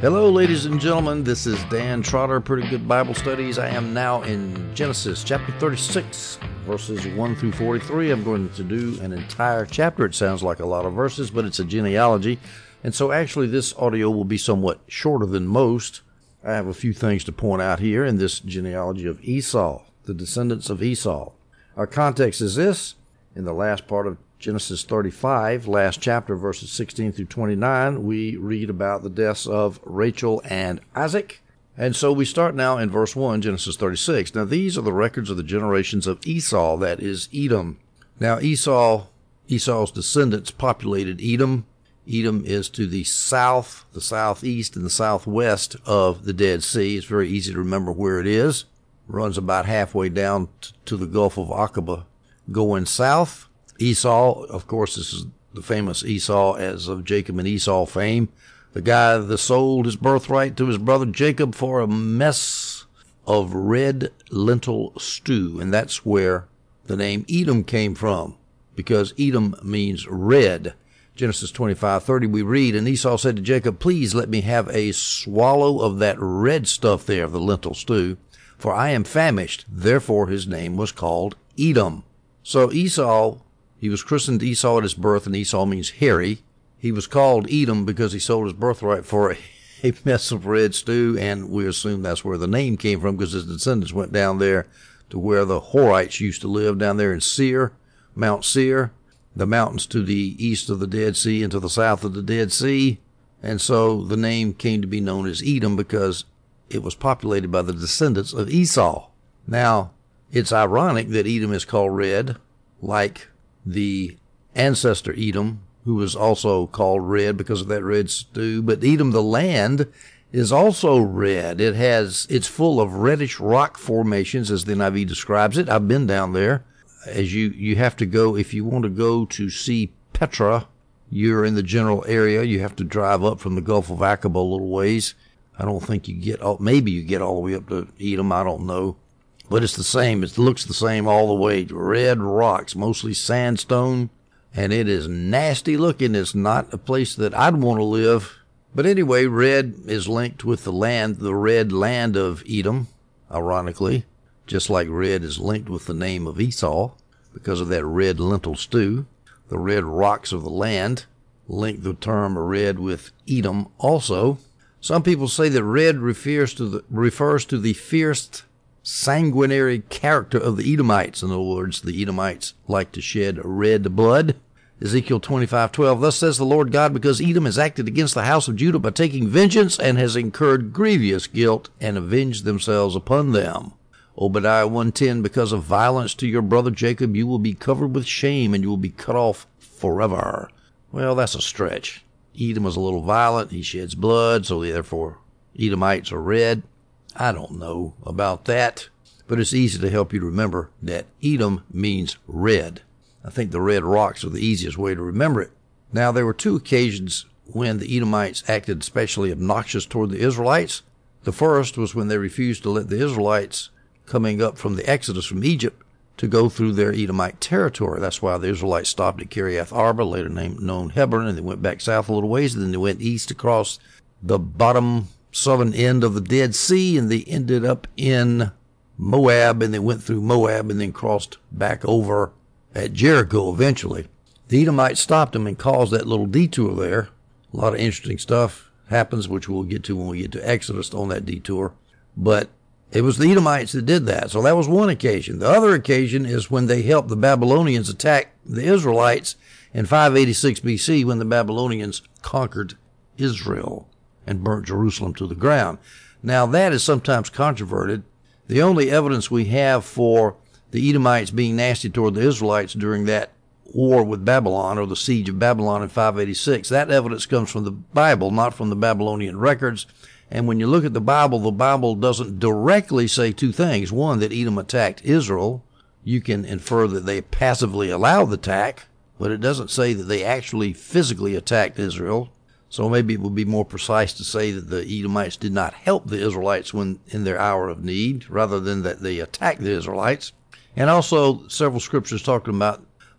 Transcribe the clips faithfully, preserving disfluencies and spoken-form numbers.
Hello, ladies and gentlemen. This is Dan Trotter, Pretty Good Bible Studies. I am now in Genesis chapter thirty-six, verses one through forty-three. I'm going to do an entire chapter. It sounds like a lot of verses, but it's a genealogy. And so actually this audio will be somewhat shorter than most. I have a few things to point out here in this genealogy of Esau, the descendants of Esau. Our context is this. In the last part of Genesis thirty-five, last chapter, verses sixteen through twenty-nine, we read about the deaths of Rachel and Isaac. And so we start now in verse one, Genesis thirty-six. Now these are the records of the generations of Esau, that is Edom. Now Esau, Esau's descendants populated Edom. Edom is to the south, the southeast, and the southwest of the Dead Sea. It's very easy to remember where it is. It runs about halfway down t- to the Gulf of Aqaba, going south. Esau, of course, this is the famous Esau as of Jacob and Esau fame. The guy that sold his birthright to his brother Jacob for a mess of red lentil stew. And that's where the name Edom came from, because Edom means red. Genesis twenty-five thirty, we read, and Esau said to Jacob, "Please let me have a swallow of that red stuff there, the lentil stew, for I am famished." Therefore his name was called Edom. So Esau, he was christened Esau at his birth, and Esau means hairy. He was called Edom because he sold his birthright for a, a mess of red stew, and we assume that's where the name came from, because his descendants went down there to where the Horites used to live, down there in Seir, Mount Seir, the mountains to the east of the Dead Sea and to the south of the Dead Sea. And so the name came to be known as Edom because it was populated by the descendants of Esau. Now, it's ironic that Edom is called red, like the ancestor Edom, who was also called red because of that red stew. But Edom, the land, is also red. It has, it's full of reddish rock formations, as the N I V describes it. I've been down there. As you, you have to go, if you want to go to see Petra, you're in the general area. You have to drive up from the Gulf of Aqaba a little ways. I don't think you get, all, maybe you get all the way up to Edom. I don't know. But it's the same. It looks the same all the way. Red rocks, mostly sandstone, and it is nasty looking. It's not a place that I'd want to live. But anyway, red is linked with the land, the red land of Edom, ironically, just like red is linked with the name of Esau because of that red lentil stew. The red rocks of the land link the term red with Edom also. Some people say that red refers to the, refers to the fierce, sanguinary character of the Edomites. In other words, the Edomites like to shed red blood. Ezekiel twenty-five twelve, "Thus says the Lord God, because Edom has acted against the house of Judah by taking vengeance, and has incurred grievous guilt, and avenged themselves upon them." Obadiah one ten, "Because of violence to your brother Jacob, you will be covered with shame, and you will be cut off forever." Well, that's a stretch. Edom is a little violent. He sheds blood, so therefore Edomites are red. I don't know about that, but it's easy to help you to remember that Edom means red. I think the red rocks are the easiest way to remember it. Now, there were two occasions when the Edomites acted especially obnoxious toward the Israelites. The first was when they refused to let the Israelites coming up from the Exodus from Egypt to go through their Edomite territory. That's why the Israelites stopped at Kiriath Arba, later named known Hebron, and they went back south a little ways, and then they went east across the bottom southern end of the Dead Sea, and they ended up in Moab, and they went through Moab and then crossed back over at Jericho eventually. The Edomites stopped them and caused that little detour there. A lot of interesting stuff happens, which we'll get to when we get to Exodus on that detour. But it was the Edomites that did that. So that was one occasion. The other occasion is when they helped the Babylonians attack the Israelites in five eighty-six B C, when the Babylonians conquered Israel and burnt Jerusalem to the ground. Now, that is sometimes controverted. The only evidence we have for the Edomites being nasty toward the Israelites during that war with Babylon, or the siege of Babylon in five eighty-six, that evidence comes from the Bible, not from the Babylonian records. And when you look at the Bible, the Bible doesn't directly say two things. One, that Edom attacked Israel. You can infer that they passively allowed the attack, but it doesn't say that they actually physically attacked Israel. So maybe it would be more precise to say that the Edomites did not help the Israelites when in their hour of need, rather than that they attacked the Israelites. And also several scriptures talking about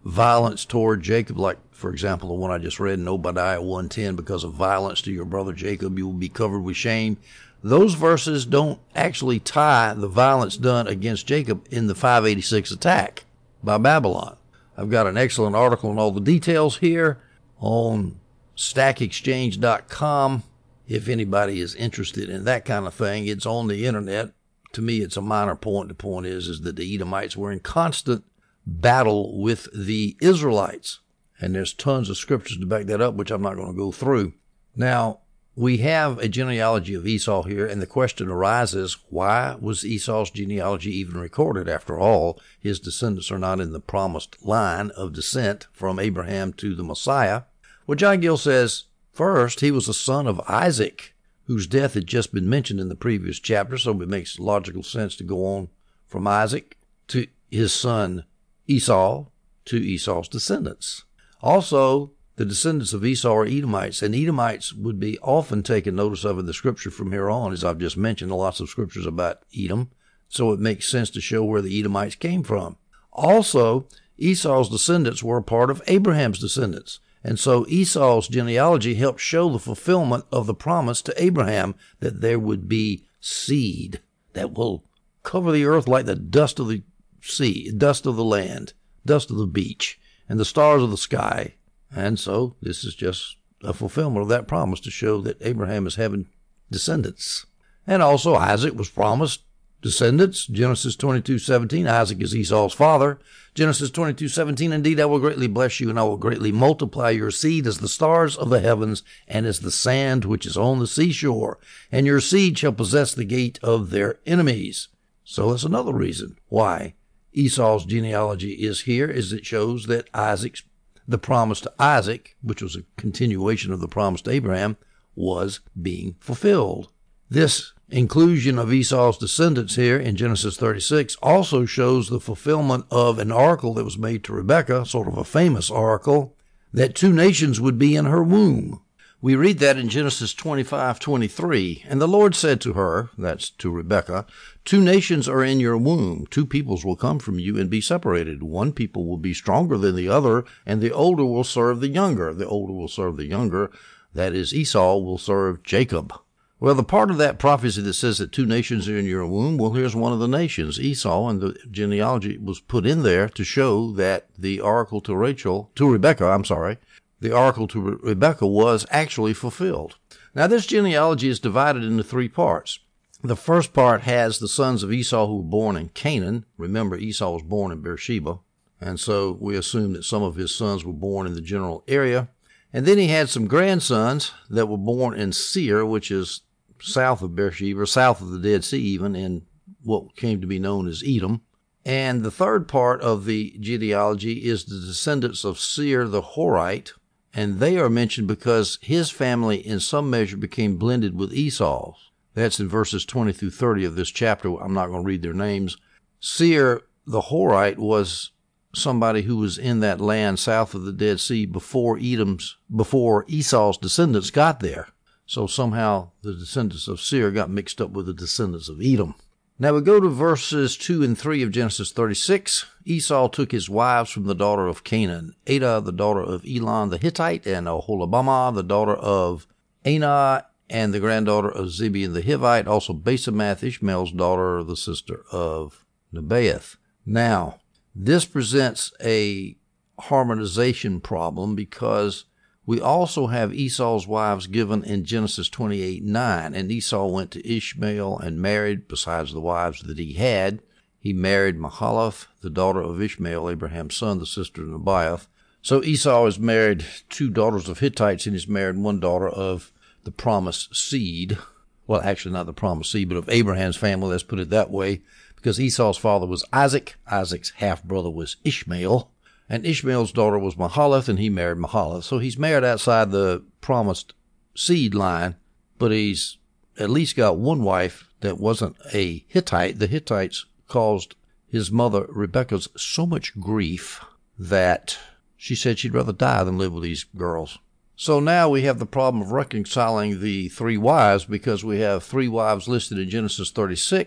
violence toward Jacob, like, for example, the one I just read in Obadiah one ten, because of violence to your brother Jacob, you will be covered with shame. Those verses don't actually tie the violence done against Jacob in the five eighty-six attack by Babylon. I've got an excellent article on all the details here on stack exchange dot com. If anybody is interested in that kind of thing, it's on the internet. To me, it's a minor point. The point is, is that the Edomites were in constant battle with the Israelites. And there's tons of scriptures to back that up, which I'm not going to go through. Now, we have a genealogy of Esau here, and the question arises, why was Esau's genealogy even recorded? After all, his descendants are not in the promised line of descent from Abraham to the Messiah. Well, John Gill says, first, he was a son of Isaac, whose death had just been mentioned in the previous chapter, so it makes logical sense to go on from Isaac to his son Esau to Esau's descendants. Also, the descendants of Esau are Edomites, and Edomites would be often taken notice of in the scripture from here on, as I've just mentioned, lots of scriptures about Edom, so it makes sense to show where the Edomites came from. Also, Esau's descendants were a part of Abraham's descendants, and so Esau's genealogy helps show the fulfillment of the promise to Abraham that there would be seed that will cover the earth like the dust of the sea, dust of the land, dust of the beach, and the stars of the sky. And so this is just a fulfillment of that promise to show that Abraham is having descendants. And also Isaac was promised descendants. Genesis twenty-two seventeen, Isaac is Esau's father. Genesis twenty-two seventeen, indeed I will greatly bless you, and I will greatly multiply your seed as the stars of the heavens and as the sand which is on the seashore. And your seed shall possess the gate of their enemies. So that's another reason why Esau's genealogy is here, is it shows that Isaac's the promise to Isaac, which was a continuation of the promise to Abraham, was being fulfilled. This inclusion of Esau's descendants here in Genesis thirty-six also shows the fulfillment of an oracle that was made to Rebekah, sort of a famous oracle, that two nations would be in her womb. We read that in Genesis twenty-five twenty-three, and the Lord said to her, that's to Rebekah, two nations are in your womb, two peoples will come from you and be separated. One people will be stronger than the other, and the older will serve the younger. The older will serve the younger, that is, Esau will serve Jacob. Well, the part of that prophecy that says that two nations are in your womb, well, here's one of the nations, Esau, and the genealogy was put in there to show that the oracle to Rachel, to Rebekah, I'm sorry, the oracle to Re- Rebekah was actually fulfilled. Now, this genealogy is divided into three parts. The first part has the sons of Esau who were born in Canaan. Remember, Esau was born in Beersheba, and so we assume that some of his sons were born in the general area. And then he had some grandsons that were born in Seir, which is south of Beersheba, south of the Dead Sea even, in what came to be known as Edom. And the third part of the genealogy is the descendants of Seir the Horite, and they are mentioned because his family in some measure became blended with Esau's. That's in verses twenty through thirty of this chapter. I'm not going to read their names. Seir the Horite was somebody who was in that land south of the Dead Sea before Edom's, before Esau's descendants got there. So somehow the descendants of Seir got mixed up with the descendants of Edom. Now we go to verses two and three of Genesis thirty-six. Esau took his wives from the daughter of Canaan, Adah, the daughter of Elon the Hittite, and Oholibamah, the daughter of Anah, and the granddaughter of Zibeon the Hivite, also Basemath, Ishmael's daughter, the sister of Nebaioth. Now, this presents a harmonization problem because we also have Esau's wives given in Genesis twenty-eight nine, and Esau went to Ishmael and married, besides the wives that he had, he married Mahalath, the daughter of Ishmael, Abraham's son, the sister of Nebaioth. So Esau has married two daughters of Hittites, and he's married one daughter of the promised seed. Well, actually not the promised seed, but of Abraham's family, let's put it that way, because Esau's father was Isaac, Isaac's half-brother was Ishmael, and Ishmael's daughter was Mahalath, and he married Mahalath. So he's married outside the promised seed line, but he's at least got one wife that wasn't a Hittite. The Hittites caused his mother, Rebekah's, so much grief that she said she'd rather die than live with these girls. So now we have the problem of reconciling the three wives, because we have three wives listed in Genesis thirty-six,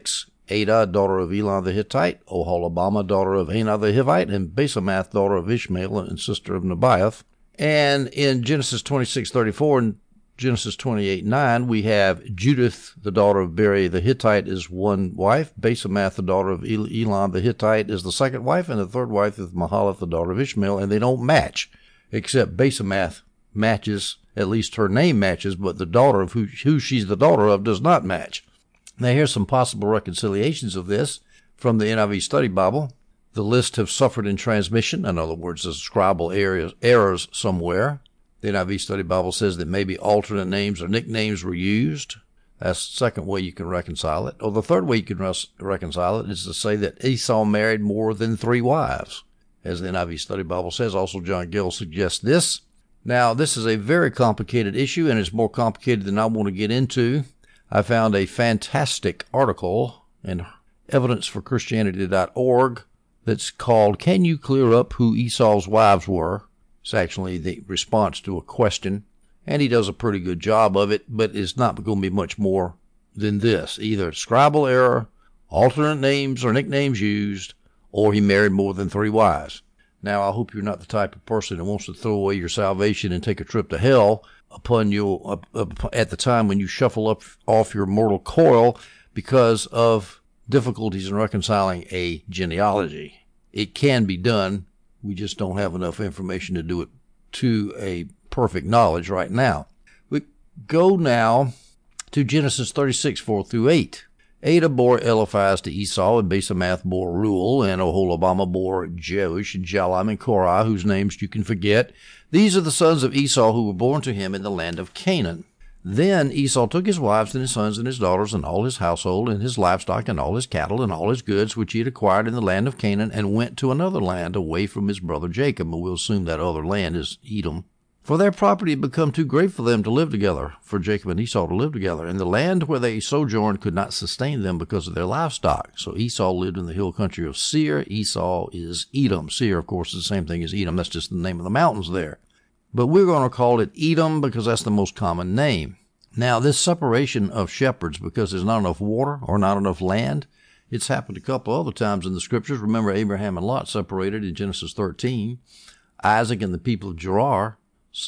Ada, daughter of Elon the Hittite, Oholibamah, daughter of Anah the Hivite, and Basemath, daughter of Ishmael and sister of Nebaioth. And in Genesis twenty-six thirty-four and Genesis twenty-eight nine, we have Judith, the daughter of Beri the Hittite, is one wife. Basemath, the daughter of Elon the Hittite, is the second wife, and the third wife is Mahalath, the daughter of Ishmael, and they don't match, except Basemath matches, at least her name matches, but the daughter of who, who she's the daughter of does not match. Now, here's some possible reconciliations of this from the N I V Study Bible. The list have suffered in transmission. In other words, there's scribal errors, errors somewhere. The N I V Study Bible says that maybe alternate names or nicknames were used. That's the second way you can reconcile it. Or the third way you can res- reconcile it is to say that Esau married more than three wives. As the N I V Study Bible says, also John Gill suggests this. Now, this is a very complicated issue, and it's more complicated than I want to get into. I found a fantastic article in evidence for christianity dot org that's called, Can You Clear Up Who Esau's Wives Were? It's actually the response to a question, and he does a pretty good job of it, but it's not going to be much more than this. Either scribal error, alternate names or nicknames used, or he married more than three wives. Now, I hope you're not the type of person that wants to throw away your salvation and take a trip to hell upon you uh, uh, at the time when you shuffle up off your mortal coil because of difficulties in reconciling a genealogy. It can be done. We just don't have enough information to do it to a perfect knowledge right now. We go now to Genesis thirty-six, four through eight. Ada bore Eliphaz to Esau, and Basemath bore Reuel, and Oholibamah bore Jeush, and Jalam, and Korah, whose names you can forget. These are the sons of Esau who were born to him in the land of Canaan. Then Esau took his wives and his sons and his daughters and all his household and his livestock and all his cattle and all his goods which he had acquired in the land of Canaan, and went to another land away from his brother Jacob. And we'll assume that other land is Edom. For their property had become too great for them to live together, for Jacob and Esau to live together. And the land where they sojourned could not sustain them because of their livestock. So Esau lived in the hill country of Seir. Esau is Edom. Seir, of course, is the same thing as Edom. That's just the name of the mountains there. But we're going to call it Edom because that's the most common name. Now, this separation of shepherds because there's not enough water or not enough land, it's happened a couple other times in the scriptures. Remember, Abraham and Lot separated in Genesis thirteen. Isaac and the people of Gerar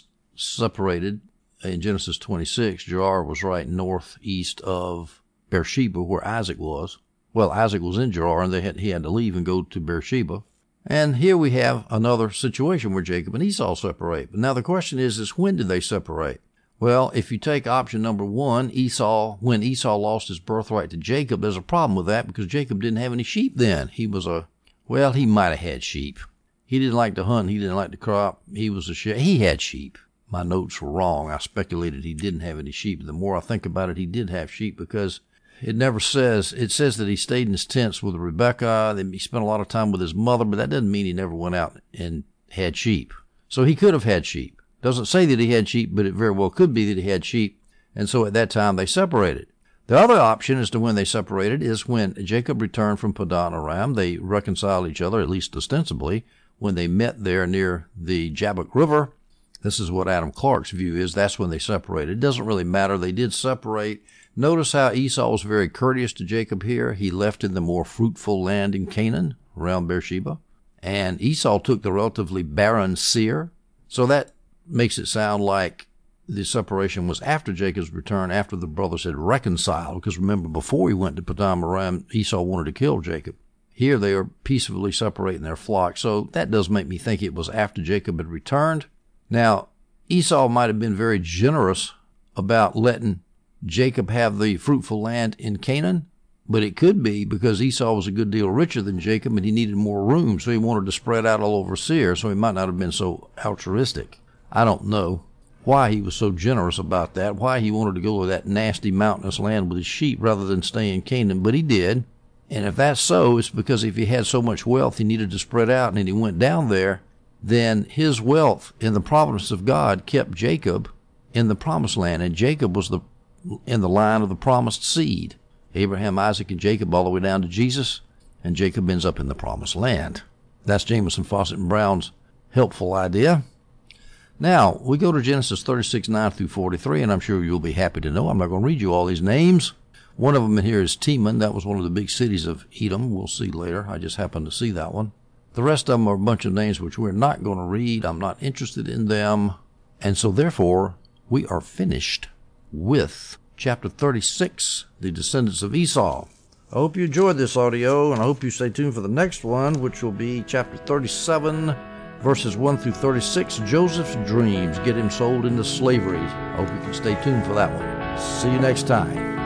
separated in Genesis twenty-six. Gerar was right northeast of Beersheba, where Isaac was. Well, Isaac was in Gerar, and they had, he had to leave and go to Beersheba. And here we have another situation where Jacob and Esau separate. But now the question is, is when did they separate? Well, if you take option number one, Esau, when Esau lost his birthright to Jacob, there's a problem with that because Jacob didn't have any sheep then. He was a, well, he might have had sheep. He didn't like to hunt. He didn't like to crop. He was a sheep. He had sheep. My notes were wrong. I speculated he didn't have any sheep. The more I think about it, he did have sheep because it never says, it says that he stayed in his tents with Rebekah. He spent a lot of time with his mother, but that doesn't mean he never went out and had sheep. So he could have had sheep. Doesn't say that he had sheep, but it very well could be that he had sheep. And so at that time they separated. The other option as to when they separated is when Jacob returned from Padan Aram. They reconciled each other, at least ostensibly, when they met there near the Jabbok River. This is what Adam Clark's view is. That's when they separated. It doesn't really matter. They did separate. Notice how Esau was very courteous to Jacob here. He left in the more fruitful land in Canaan, around Beersheba. And Esau took the relatively barren Seir. So that makes it sound like the separation was after Jacob's return, after the brothers had reconciled. Because remember, before he went to Padan Aram, Esau wanted to kill Jacob. Here they are peacefully separating their flock. So that does make me think it was after Jacob had returned. Now, Esau might have been very generous about letting Jacob have the fruitful land in Canaan, but it could be because Esau was a good deal richer than Jacob and he needed more room, so he wanted to spread out all over Seir, so he might not have been so altruistic. I don't know why he was so generous about that, why he wanted to go to that nasty mountainous land with his sheep rather than stay in Canaan, but he did. And if that's so, it's because if he had so much wealth he needed to spread out and he went down there, then his wealth in the providence of God kept Jacob in the promised land, and Jacob was the in the line of the promised seed. Abraham, Isaac, and Jacob all the way down to Jesus, and Jacob ends up in the promised land. That's Jamieson, Fausset, and Brown's helpful idea. Now, we go to Genesis thirty-six, nine through forty-three, and I'm sure you'll be happy to know I'm not going to read you all these names. One of them in here is Teman. That was one of the big cities of Edom. We'll see later. I just happened to see that one. The rest of them are a bunch of names which we're not going to read. I'm not interested in them. And so therefore, we are finished with chapter thirty-six, the descendants of Esau. I hope you enjoyed this audio, and I hope you stay tuned for the next one, which will be chapter thirty-seven, verses one through thirty-six, Joseph's dreams get him sold into slavery. I hope you can stay tuned for that one. See you next time.